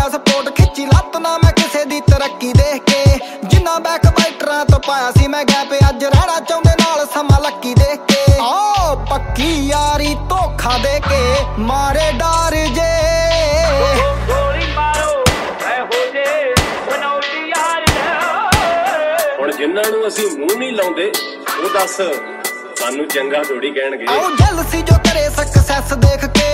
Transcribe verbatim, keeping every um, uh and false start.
ਗਿਆ ਸਪੋਰਟ ਖਿੱਚੀ ਲੱਤ ਨਾ ਮੈਂ ਕਿਸੇ ਦੀ ਤਰੱਕੀ ਦੇਖ ਕੇ। ਜਿੰਨਾ ਬੈਕ ਬਾਈਟਰਾਂ ਤੋਂ ਪਾਇਆ ਸੀ ਮੈਂ ਗੈਪ, ਅੱਜ ਰਹਿਣਾ ਚਾਹੁੰਦੇ ਨਾਲ ਸਮਾਂ ਲੱਕੀ ਦੇਖ ਕੇ। ਓ ਪੱਕੀ ਯਾਰੀ ਧੋਖਾ ਦੇ ਕੇ ਮਾਰੇ ਡਰ ਜੇ ਗੋਲੀ ਮਾਰੋ ਇਹੋ ਜੇ ਬਣਾਉਦੀ ਯਾਰ। ਹੁਣ ਜਿਨ੍ਹਾਂ ਨੂੰ ਅਸੀਂ ਮੂੰਹ ਨਹੀਂ ਲਾਉਂਦੇ ਉਹ ਦੱਸ ਸਾਨੂੰ ਚੰਗਾ ਥੋੜੀ ਕਹਿਣਗੇ। ਆਓ ਜੈਲਸੀ ਜੋ ਕਰੇ ਸਕਸੈਸ ਦੇਖ ਕੇ